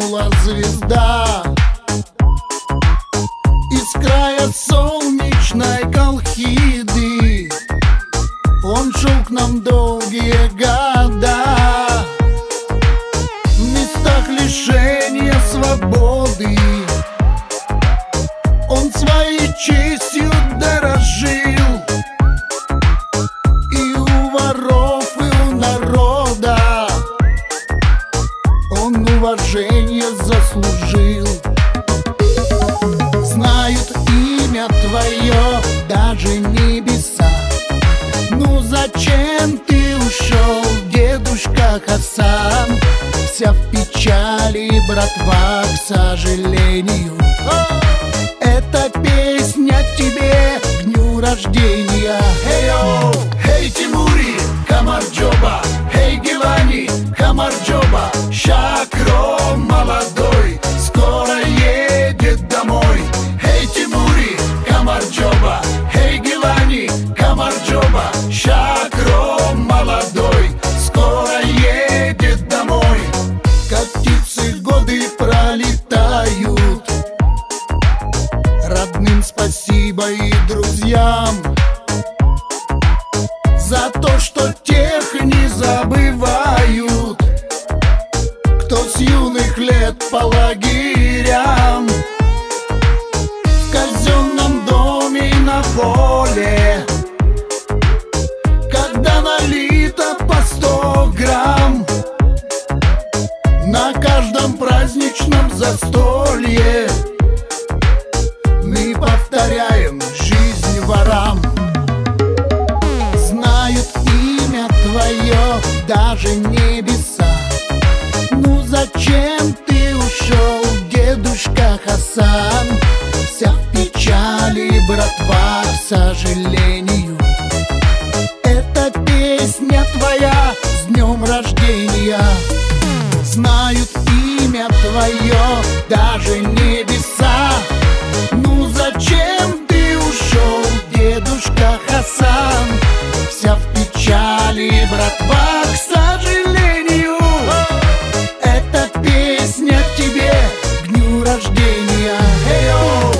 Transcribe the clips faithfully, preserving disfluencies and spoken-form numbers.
ганула звезда из края солнечной Колхиды. Он шел к нам долгие года в местах лишения свободы. Он своей честью дорожил, и у воров, и у народа он уважение заслужил. Знают имя твое даже небеса. Ну зачем ты ушел, дедушка Хасан? Вся в печали, братва, к сожалению. Эта песня тебе к дню рождения. Хей-йоу, хей, Тимури, Камарджоба, хей, Гилани, Камарджоба. Шакро молодой скоро едет домой. Хей, Тимури, Камарджоба, хей, Гилани, Камарджоба. Шакро молодой скоро едет домой. Как птицы годы пролетают, родным спасибо и друзьям за то, что тех не забывают, кто с юных лет по лагерям, в казенном доме и на воле, когда налито по сто грамм на каждом праздничном застолье. Мы повторяем жизнь ворам. Знают имя твое даже небеса. Ну зачем ты ушел, дедушка Хасан? Вся в печали, братва, к сожалению. Эта песня твоя с днем рождения. Знают имя твое даже небеса. Ну зачем ты ушел, дедушка Хасан? Вся в печали, братва, к сожалению. Эта песня тебе к дню рождения. Хей-йоу!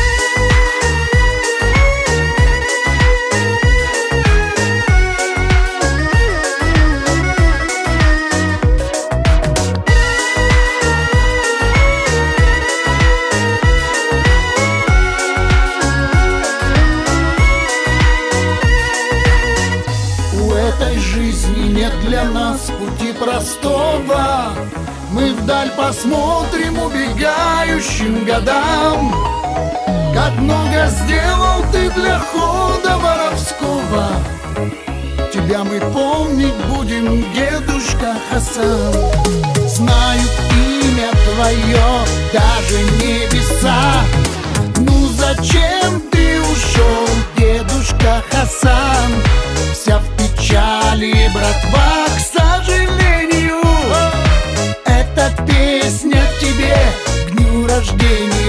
Жизни нет для нас пути простого. Мы вдаль посмотрим убегающим годам. Как много сделал ты для хода воровского. Тебя мы помнить будем, дедушка Хасан. Знают имя твое даже небеса. Ну зачем ты ушел, дедушка Хасан? Вся в печали, братва, к сожалению. Эта песня тебе к дню рождения.